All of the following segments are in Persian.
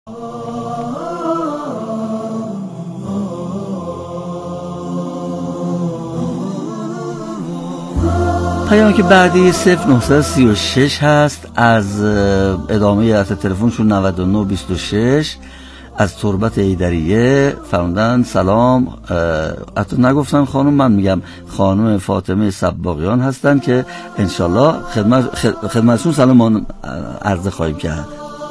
پیام که بعدی 0936 هست از ادامه از تلفنشون 9926 از تربت ایدریه فرمودن سلام. حتی نگفتن خانم، من میگم خانم فاطمه سباقیان هستن که انشالله خدمتشون سلام عرض خواهیم کرد.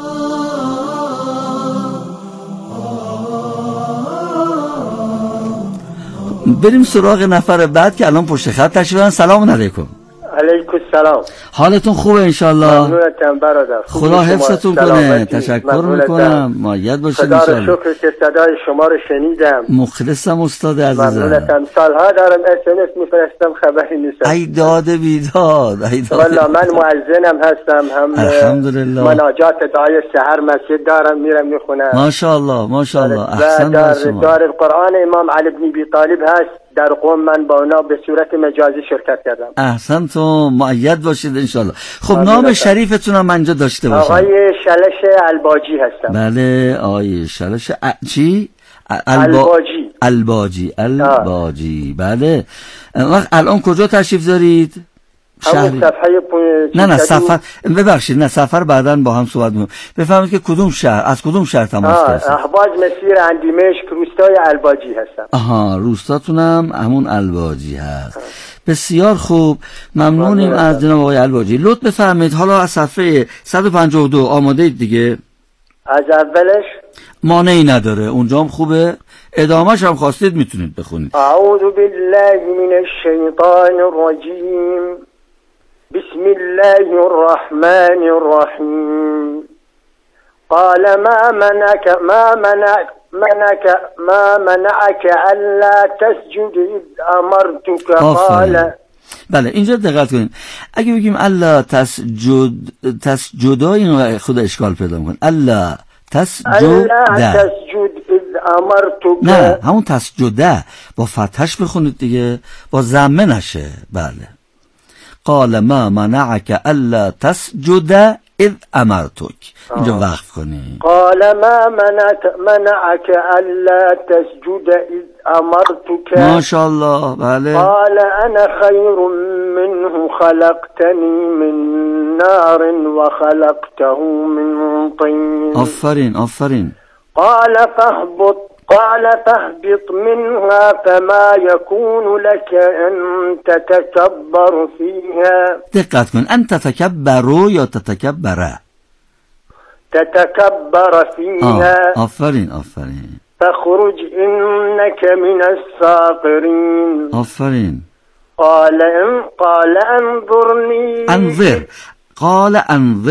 بریم سراغ نفر بعد که الان پشت خط تشریف دارن. سلام علیکم. علیکم السلام. حالتون خوبه انشالله؟ ممنونتم برادر. خدا حفظتون کنه. تشکر میکنم. مایت باشید انشالله. خدا شکر که صدای شما رو شنیدم. مخلصم استاد عزیزم. ممنونتم. سالها دارم SMS میفرستم خبری نیست. ای داد بیداد. والله من مؤذنم هستم، هم الحمدلله مناجات دعای سحر مسجد دارم میرم میخونم. ماشاءالله ماشاءالله. احسن در قرآن امام علی بن ابی طالب هست در قوم، من با اونا به صورت مجازی شرکت کردم. احسنتم، مؤید باشید انشالله. خب نام شریفتون هم منجا داشته باشم. آقای شلش الباجی هستم. بله آقای شلش چی؟ الباجی. بله. الان کجا تشریف دارید؟ همون صفحه نه سفر، ببخشید نه سفر بعداً با هم صحبت می‌کنیم. بفهمید که کدوم شهر، از کدوم شهر تماس هستید؟ احواز مسیر اندیمشک، روستای الباجی هستم. آها، روستاتونم همون الباجی هست. بسیار خوب، ممنونیم از جناب آقای الباجی. لطف بفرمایید حالا از صفحه 152 آماده اید دیگه؟ از اولش مانعی نداره، اونجا هم خوبه، ادامهش هم خواستید میتونید بخونید. اعوذ بالله من الشیطان الرجیم، بسم الله الرحمن الرحیم. قال ما منعك الا تسجد اذ امرتك. قال بله اینجا دقت کنید. اگه بگیم الا تسجد اینو خود اشکال پیدا میکنه. الا تسجد اذ امرتك، نه همون تسجده با فتحش بخونید دیگه، با ضمه نشه. بله. قال ما منعك الا تسجد اذ امرتك، اینجا وقف کنی. قال ما منعك الا تسجد اذ امرتك. ماشاءالله. بله. قال انا خير منه خلقتني من نار وخلقته من طين. آفرین. قال فاهبط منها فما يكون لك أن تتكبر فيها. دقت کن، أن تتكبر یا تتكبر؟ تتكبر فيها. آفرین. فاخرج إنك من الساخرين. آفرین. قال انظرني. قال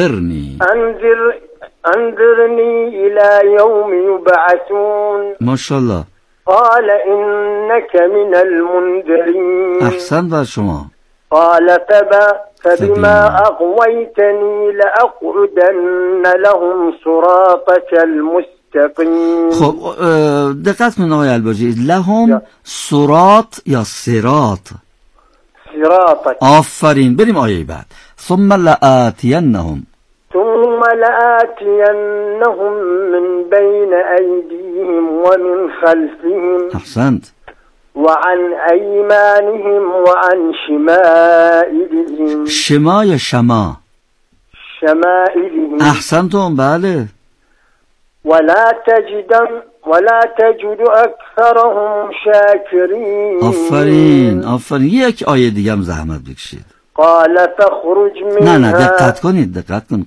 انظرني إلى يوم يبعثون. ماشاءالله. قال إنك من المنذرين. احسن بر شما. قال فبما أغويتني لأقعدن لهم صراطك المستقيم. خب دقت کنید آقای الباجی، لهم صراط یا صراط؟ صراطك. آفرین. بریم آیه بعد. ثم لآتینهم من بين أيديهم ومن خلفهم. أحسنت. وعن أيمانهم وعن شمائلهم. شما یا شما؟ شمائلهم. أحسنتم. بله. ولا تجد أكثرهم شاكرين. آفرین. یک آیه دیگه هم زحمت بکشید. قال فاخرج منها. نه دقت کن.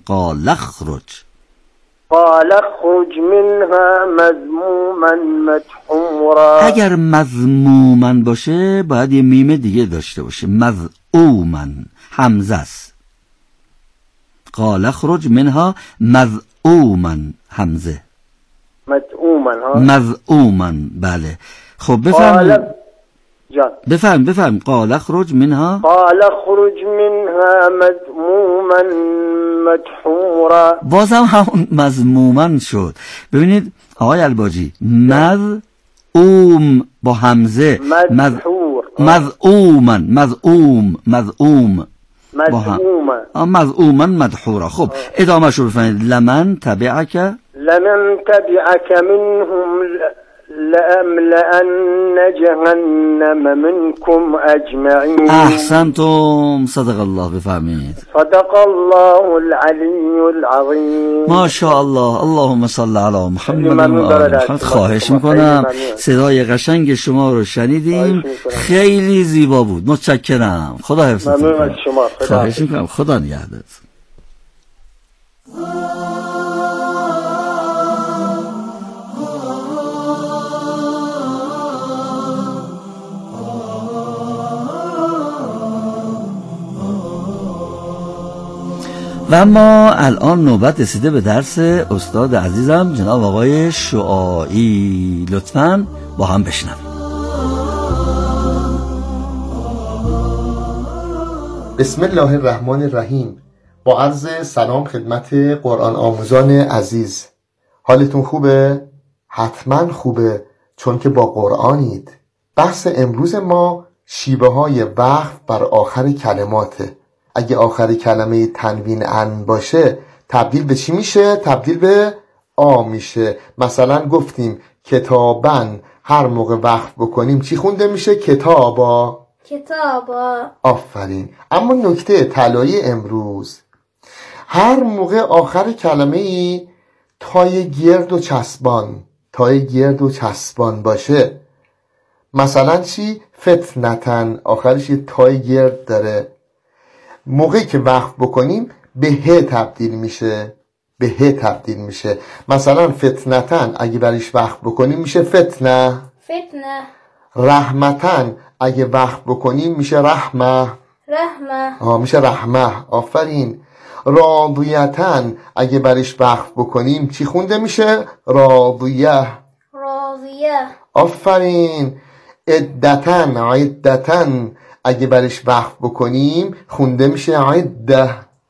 قال اخرج منها مذموما مدحورا. اگر مذموما باشه باید یه میم دیگه داشته باشه. مذعوما همزه است. قال اخرج منها مذعوما همزه. مذعوما. بله. خب بفهم. قال اخرج منها مذموما مدحورا. بازم همون مذموما شد. ببینید آقای الباجی، مذعوم با همزه، مذعوما مذعوما مدحورا. خب ادامه شو بفرمایید. لمن تبعک لمن تبعك منهم لأملأن جهنم منكم أجمعين. احسنتم، صدق الله. بفرمایید. صدق الله العلی العظیم. ما شاء الله. اللهم صل علی محمد و آل محمد. خواهش میکنم. صدای قشنگ شما رو شنیدیم، خیلی زیبا بود. متشکرم. خدا حفظتون کنه. خواهش میکنم. خدا نگهدار. و اما الان نوبت رسیده به درس استاد عزیزم جناب آقای شعاعی. لطفاً با هم بشنویم. بسم الله الرحمن الرحیم. با عرض سلام خدمت قرآن آموزان عزیز. حالتون خوبه؟ حتما خوبه، چون که با قرآنید. بحث امروز ما شیوه های وقف بر آخر کلماته. اگه آخر کلمه تنوین ان باشه تبدیل به چی میشه؟ تبدیل به آ میشه. مثلا گفتیم کتابن، هر موقع وقف بکنیم چی خونده میشه؟ کتابا. کتابا. آفرین. اما نکته طلایی امروز، هر موقع آخر کلمه ای تای گرد و چسبان باشه. مثلا چی؟ فتنتن، آخرش یه تای گرد داره. موقعی که وقف بکنیم به ه تبدیل میشه. مثلا فتنتن اگه برش وقف بکنیم میشه فتنه. رحمتن اگه وقف بکنیم میشه رحمه. میشه رحمه. آفرین. راضیتن اگه برش وقف بکنیم چی خونده میشه؟ راضیه. آفرین. عدتن اگه برش وقف بکنیم خونده میشه عده.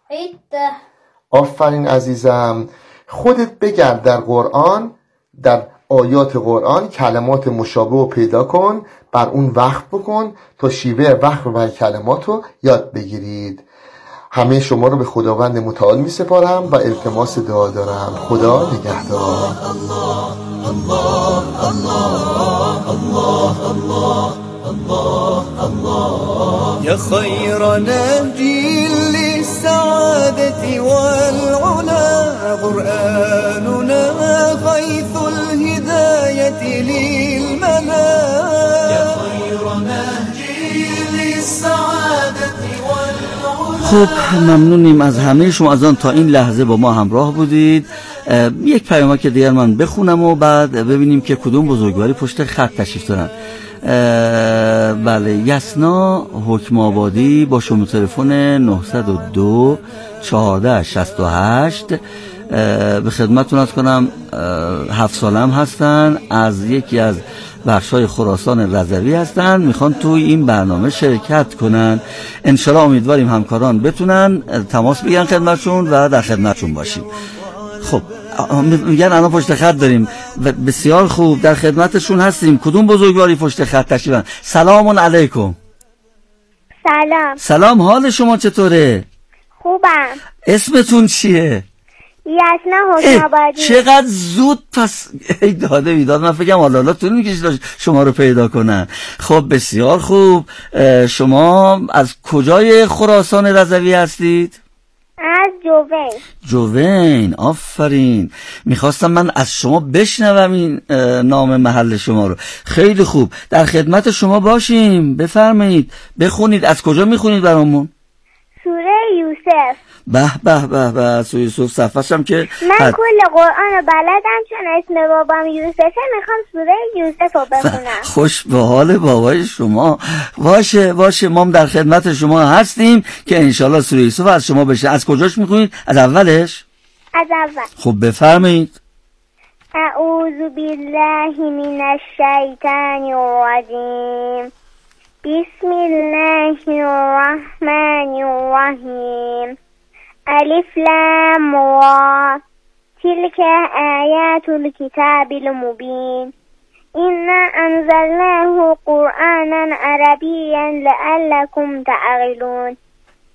آفرین عزیزم. خودت بگرد در قرآن، در آیات قرآن کلمات مشابه رو پیدا کن، بر اون وقف بکن تا شیوه وقف بر کلمات رو یاد بگیرید. همه شما رو به خداوند متعال می سپارم و التماس دعا دارم. خدا نگهدار. يا خير نهجي للسعادة والعلا قرآننا غيث الهداية للملا. يا خير نهجي للسعادة والعلا. خب ممنونیم از همه شما از آن تا این لحظه با ما همراه بودید. یک پیامک که دیگر من بخونم و بعد ببینیم که کدوم بزرگواری پشت خط تشریف دارن. بله، یسنا حکم آبادی با شماره تلفن 902 1468 به خدمتتون عرض کنم. 7 سالم هستن، از یکی از بخشای خراسان رضوی هستن، میخوان توی این برنامه شرکت کنن. انشالله امیدواریم همکاران بتونن تماس بگیرن خدمتشون و در خدمتشون باشیم. خب میگن الان پشت خط داریم. بسیار خوب، در خدمتشون هستیم. کدوم بزرگواری پشت خط تشریفن؟ سلام علیکم. سلام، حال شما چطوره؟ خوبم. اسمتون چیه؟ یسنا حکم آبادی. چقدر زود پس ای داده بیداد، من فکرم حالا طول میکشید شما رو پیدا کنن. خب بسیار خوب. شما از کجای خراسان رضوی هستید؟ از جوین. آفرین. میخواستم من از شما بشنوم این نام محل شما رو. خیلی خوب، در خدمت شما باشیم. بفرمایید بخونید. از کجا میخونید برامون؟ سوره یوسف. به سوره یوسف. صفحه‌ش هم که من کل قرآن رو بلدم، چون اسم بابام یوسفه، میخوام سوره یوسف رو بخونم. خوش به حال بابای شما. باشه ما در خدمت شما هستیم که انشالله سوره یوسف از شما بشه. از کجاش میخونید؟ از اولش؟ از اول. خب بفرمایید. اعوذ بالله من الشیطان الرجیم. بسم الله الرحمن الرحیم. الف لام را. تلك آیات الكتاب المبین. إنا أنزلناه قرآنا عربيا لعلكم تعقلون.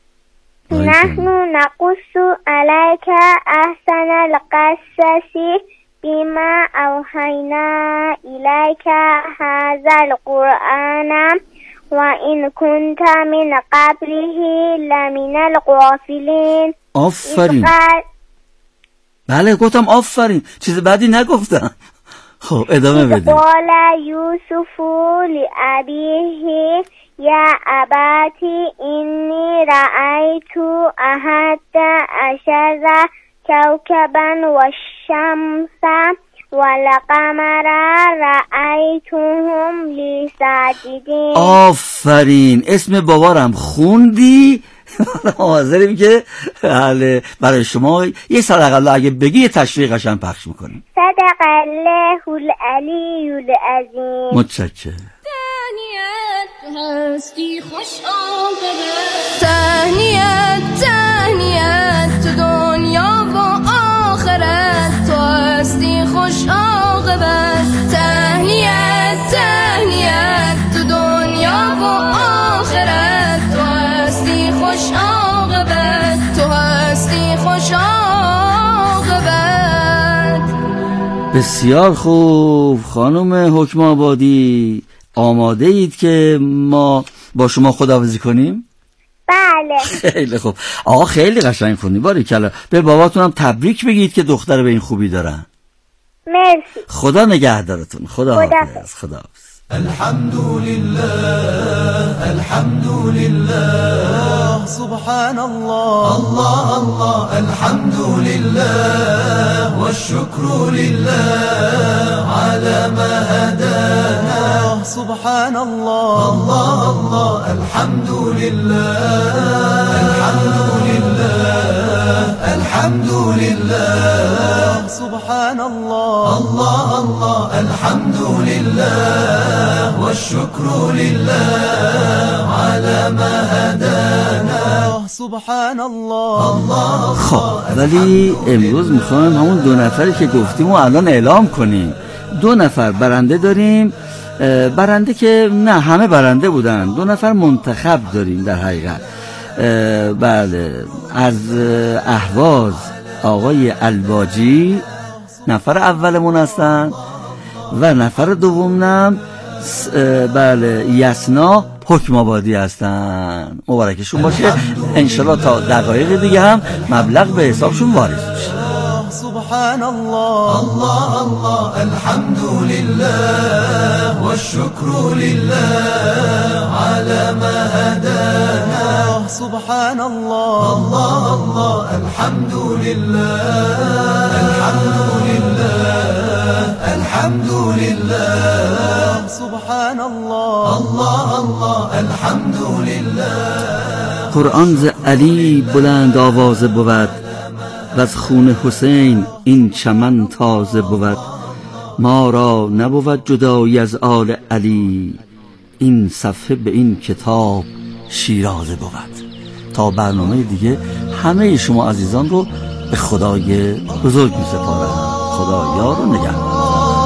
نحن نقص عليك أحسن القصص بما أوحينا إليك هذا القرآن وإن كنت من قبله لمن الغافلين. آفرین. بله گفتم آفرین، چیز بعدی نگفتم. خب ادامه بدیم. قال یوسف لأبیه یا اباتی اینی رأیت احد عشر کوكبا والشمس والقمر رأیتهم لی ساجدین. آفرین، اسم بابارم خوندی. حاضریم که برای شما یه صدق الله اگه بگی یه تشریح قشنگ پخش میکنیم. صدق الله العلی العظیم. متشکرم. تهنیت هستی خوش عاقبت، تهنیت تهنیت تو دنیا و آخرت، تو هستی خوش عاقبت، تهنیت تهنیت تو دنیا و آخرت، تو هستی خوش عاقبت، تو هستی خوش عاقبت. بسیار خوب خانم حکم آبادی، آماده اید که ما با شما خداحافظی کنیم؟ بله. خیلی خوب آقا، خیلی قشنگ خوندی، باریکلا. به باباتونم تبریک بگید که دختر به این خوبی دارن. مرسی. خدا نگهدارتون. خداحافظ. خداحافظ. الحمد لله الحمد لله سبحان الله الله الله الحمد لله والشكر لله على ما هدانا سبحان الله الله الله الحمد لله الحمد لله الحمد لله سبحان الله الله الله الحمد لله والشكر لله على ما هدانا سبحان الله الله. خب ولی امروز میخوایم همون 2 نفری که گفتیم و الان اعلام کنیم. 2 نفر برنده داریم. برنده که نه همه برنده بودن، 2 نفر منتخب داریم در حقیقت. بله، از اهواز آقای الباجی نفر اولمون هستن و نفر دومم بله یسنا حکم آبادی هستن. مبارکشون باشه. انشالله تا دقایق دیگه هم مبلغ به حسابشون واریز میشه. سبحان الله الله الله الحمد لله والشكر لله على ما هدانا سبحان الله الله الله الحمد لله الحمد لله الحمد لله سبحان الله الله الله الحمد لله. قرآن ز علی بلند آوازه بود و از خون حسین این چمن تازه بود. ما را نبود جدایی از آل علی، این صفحه به این کتاب شیرازه بود. تا برنامه دیگه همه شما عزیزان رو به خدای بزرگ می سپارم. خدا یار و نگهدار.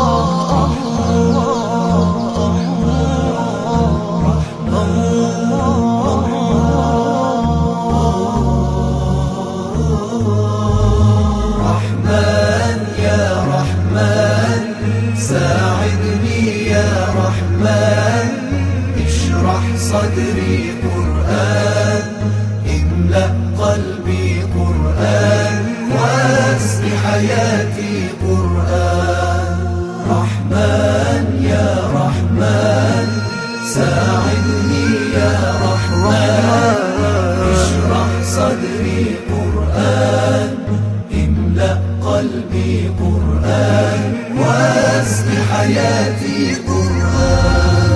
صدري قرآن املأ قلبي قرآن واسق حياتي قرآن. رحمن يا رحمن ساعدني يا رحمن اشرح صدري قرآن املأ قلبي قرآن واسق حياتي قرآن.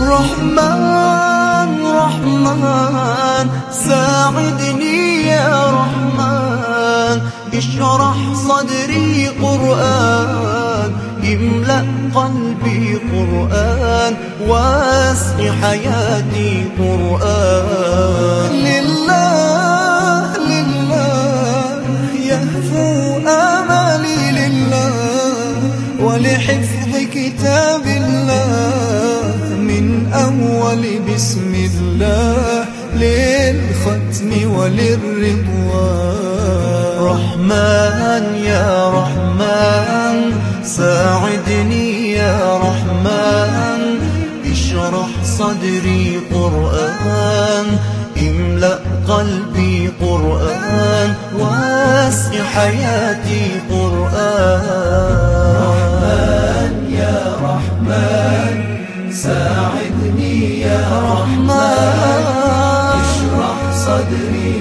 رحمن رحمن ساعدني يا رحمن اشرح صدري قرآن املأ قلبي قرآن واسق حياتي قرآن. لله لله يهفو آمالي لله ولحفظ كتاب الله من أول بسم الله للختم وللرضوان. رحمن يا رحمن ساعدني يا رحمن اشرح صدري قرآن املأ قلبي قرآن واسق حياتي قرآن رحمن يا رحمن ساعدني يا رحمن اشرح صدري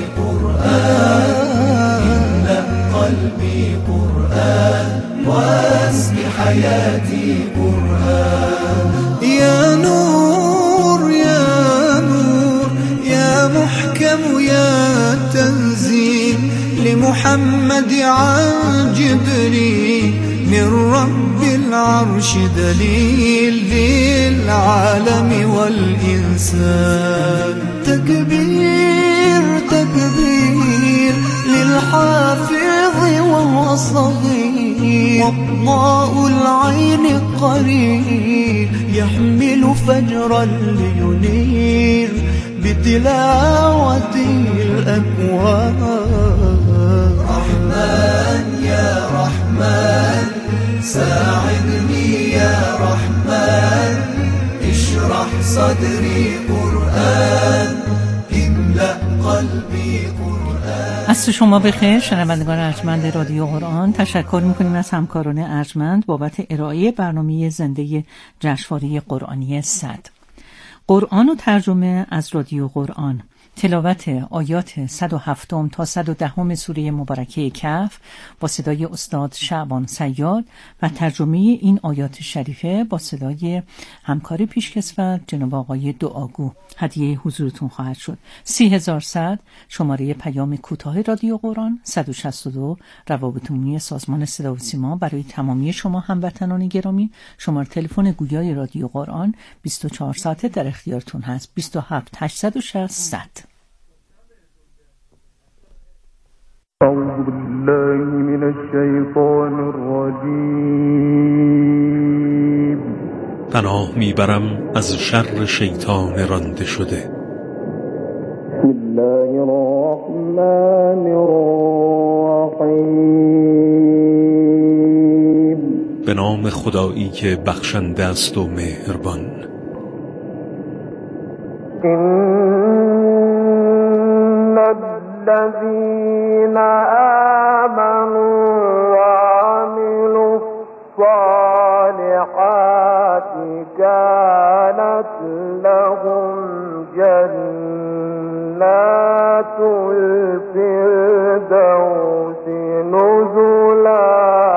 قرآن املأ قلبي قرآن واسق حياتي قرآن يا نور يا نور يا محكم يا تنزيل لمحمد عن جبريل من رب العرش دليل للعالم والإنسان تكبير تكبير للحافظ وهو صغير وضاء العين قرير يحمل فجرا لينير بتلاوته الأكوان رحمن يا رحمن ساعدني يا رحمن اشرح صدري قرآن املأ قلبي قرآن. عصر شما بخیر شنوندگان ارجمند رادیو قرآن. تشکر میکنیم از همکاران ارجمند بابت ارائه برنامه زنده جشنواره قرآنی 100. قرآن و ترجمه از رادیو قرآن، تلاوت آیات 107 تا 110 سوره مبارکه کهف با صدای استاد شعبان صیاد و ترجمه این آیات شریفه با صدای همکار پیشکسوت جناب آقای دعاگو هدیه حضورتون خواهد شد. 30100 شماره پیام کوتاه رادیو قرآن، 162 روابط عمومی سازمان صدا و سیما برای تمامی شما هموطنان گرامی. شماره تلفن گویای رادیو قرآن 24 ساعته در اختیارتون هست. 27 860 100. أعوذ بالله من الشیطان الرجیم. پناه میبرم از شر شیطان رانده شده. بسم الله الرحمن الرحیم. به نام خدایی که بخشنده است و مهربان. إن الذين آمنوا وعملوا الصالحات كانت لهم جنات الفردوس نزلا.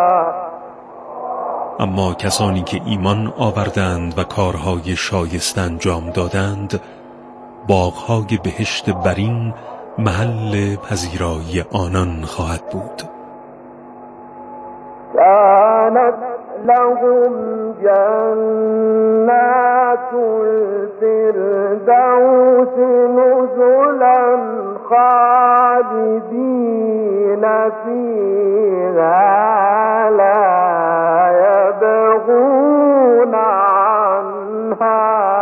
اما کسانی که ایمان آوردند و کارهای شایسته انجام دادند، باغهای بهشت برین محل پذیرایی آنان خواهد بود. كانت لهم جنات الفردوس نزلا خالدين فيها لا يبغون عنها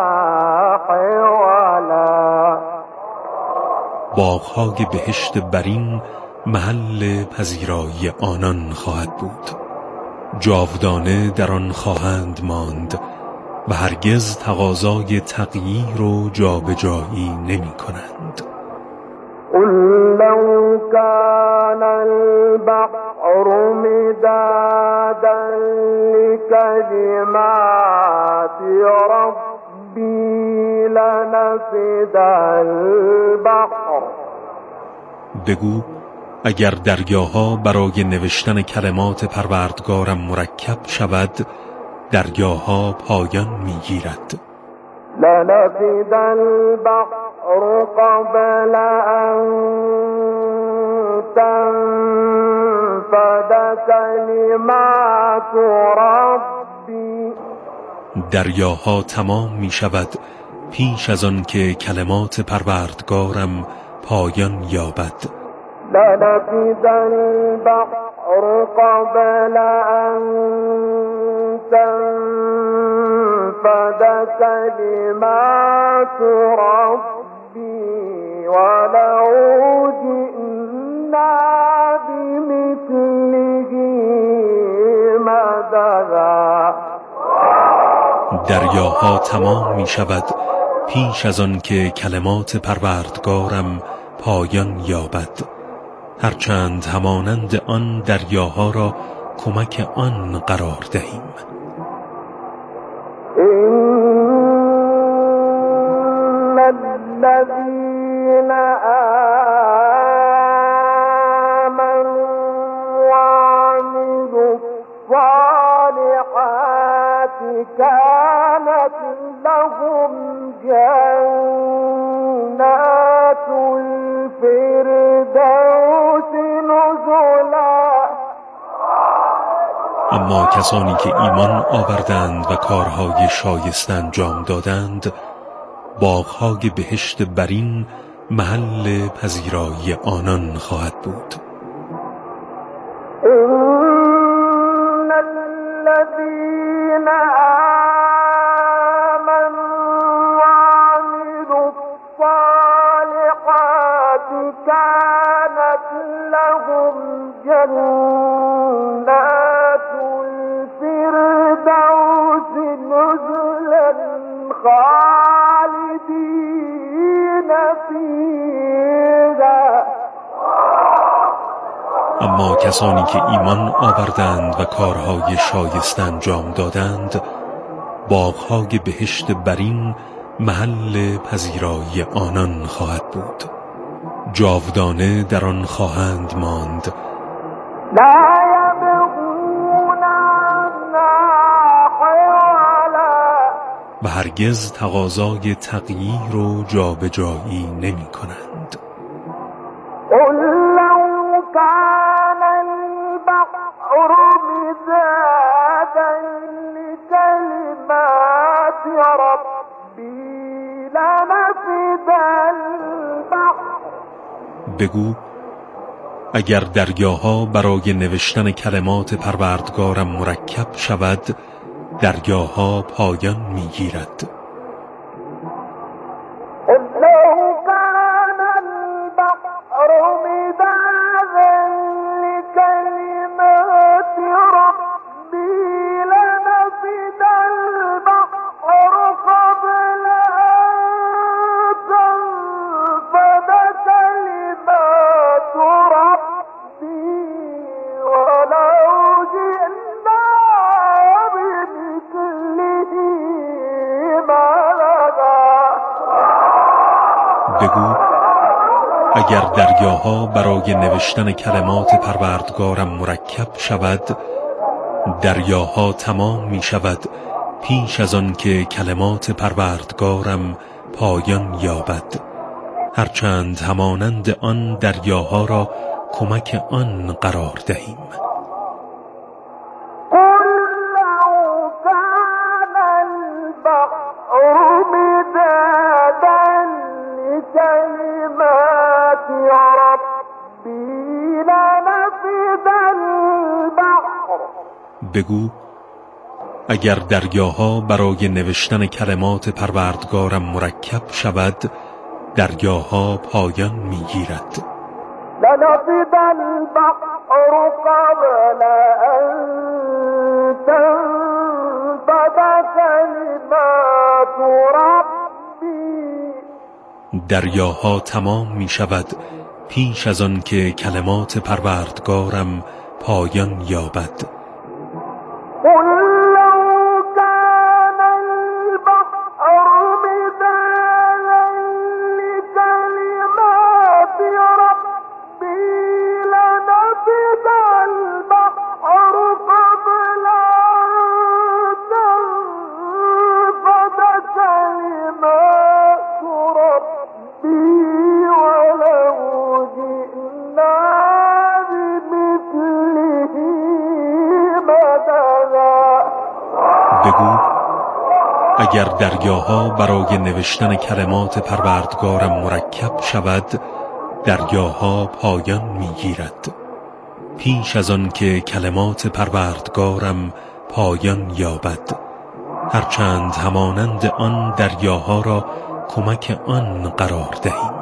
حولا. باغهای بهشت برین محل پذیرایی آنان خواهد بود. جاودانه در آن خواهند ماند و هرگز تقاضای تغییر و جابجایی نمی کنند. قل لو كان البحر مدادا لكلمات ربي لنفد البحر. بگو اگر دریاها برای نوشتن کلمات پروردگارم مرکب شود، دریاها پایان میگیرد. لنفد البحر قبل ان تنفد کلمات ربی. دریاها تمام می شود پیش از آن که کلمات پروردگارم پایان یابد. لنفد البحر قبل ان تنفد كلمات ربي ولو جئنا بمثله مددا. مددا. دریاها تمام می شود پیش از آن که کلمات پروردگارم پایان یابد، هرچند همانند آن دریاها را کمک آن قرار دهیم. این الذین آمنوا وعملوا الصالحات كانت لهم جنات الفردوس نزلا. اما کسانی که ایمان آوردند و کارهای شایسته انجام دادند، باغهای بهشت برین محل پذیرایی آنان خواهد بود. إن الذين آمنوا وعملوا الصالحات كانت لهم جنات الفردوس نزلا خالدين فيها. اما کسانی که ایمان آوردند و کارهای شایسته انجام دادند، باغهای بهشت برین محل پذیرایی آنان خواهد بود. جاودانه در آن خواهند ماند. لا يبغون عنها حولا. و هرگز تقاضای تغییر و جابجایی نمی کنند. قل لو كان البحر مدادا لكلمات ربي لنفد البحر. بگو اگر دریاها برای نوشتن کلمات پروردگارم مرکب شود، دریاها پایان میگیرد. قل لو كان البحر مدادا لكلمات ربي لنفد البحر قبل أن تنفد كلمات ربي ولو جئنا بمثله مددا. بگو اگر دریاها برای نوشتن کلمات پروردگارم مرکب شود، دریاها تمام می شود پیش از آن که کلمات پروردگارم پایان یابد، هرچند همانند آن دریاها را کمک آن قرار دهیم. قل لو كان البحر مدادا لكلمات ربي لنفد البحر. بگو اگر دریاها برای نوشتن کلمات پروردگارم مرکب شود، دریاها پایان میگیرد. لنفد البحر قبل أن تنفد كلمات ربي. دریاها تمام می شود پیش از آن که کلمات پروردگارم پایان یابد. قل لو كان البحر مدادا لكلمات ربي لنفد البحر قبل أن تنفد كلمات ربي ولو جئنا بمثله مددا. بگو اگر دریاها برای نوشتن کلمات پروردگارم مرکب شود، دریاها پایان میگیرد. پیش از آن که کلمات پروردگارم پایان یابد، هرچند همانند آن دریاها را کمک آن قرار دهیم.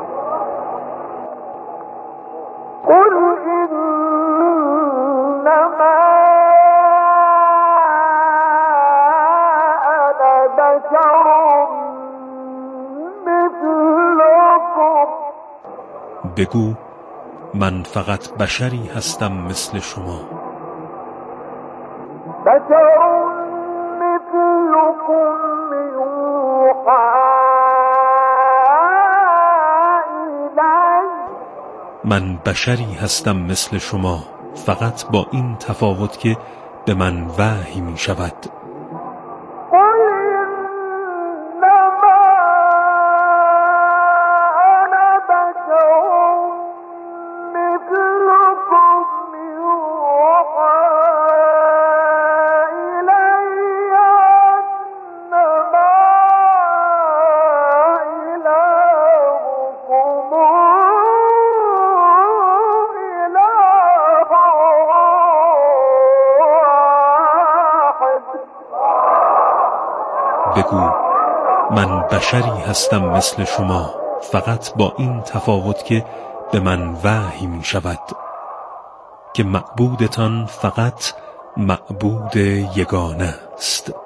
قل إنما بگو من فقط بشری هستم مثل شما. من بشری هستم مثل شما، فقط با این تفاوت که به من وحی می شود. بگو من بشری هستم مثل شما، فقط با این تفاوت که به من وحی می شود که معبودتان فقط معبود یگانه است.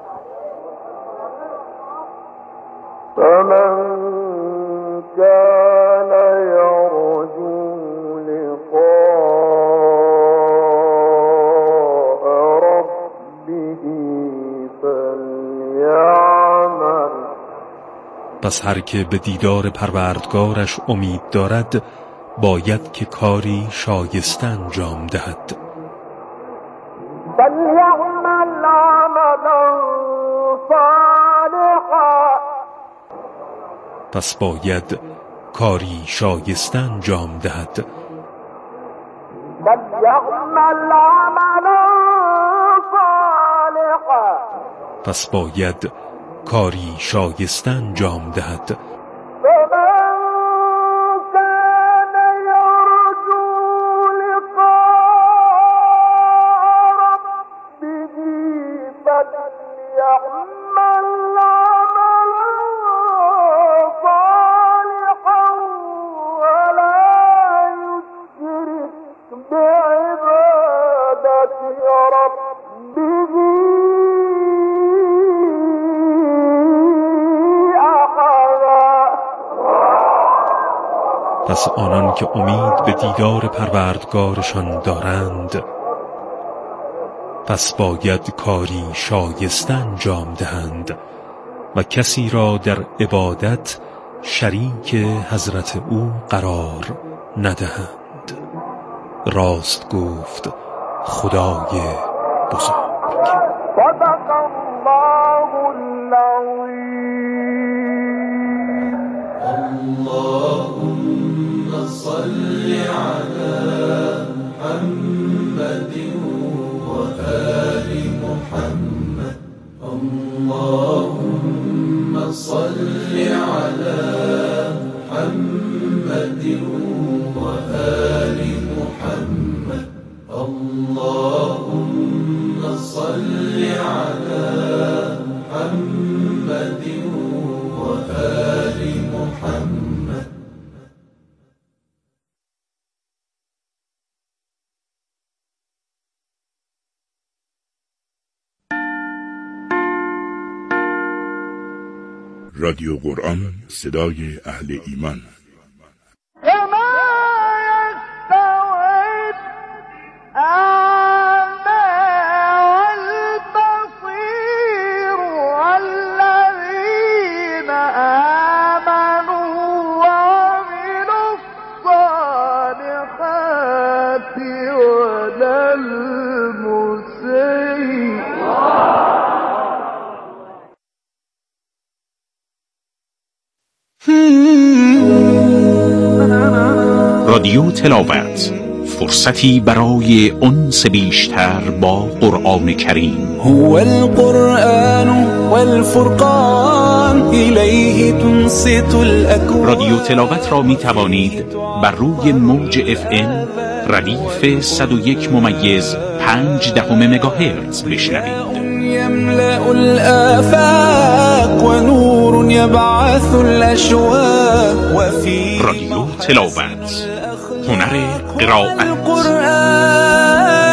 پس هر که به دیدار پروردگارش امید دارد باید که کاری شایسته انجام دهد. پس باید کاری شایسته انجام دهد. پس باید کاری شایسته انجام دهد. پس آنان که امید به دیدار پروردگارشان دارند پس باید کاری شایسته انجام دهند و کسی را در عبادت شریک حضرت او قرار ندهند. راست گفت خدای بزرگ. اللهم صل على محمد وآل محمد. اللهم صل على محمد وآل محمد. اللهم صل على محمد وآل محمد. رادیو قرآن، صدای اهل ایمان. رادیو تلاوت، فرصتی برای انس بیشتر با قرآن کریم. هو القرآن والفرقان الیه تنصت الاکوان. رادیو تلاوت را می توانید بر روی موج FM ردیف 101.5 مگاهرتز بشنوید. يملأ الآفاق ونور يبعث الأشواق وفي رادیو تلاوت، هنر قرائت.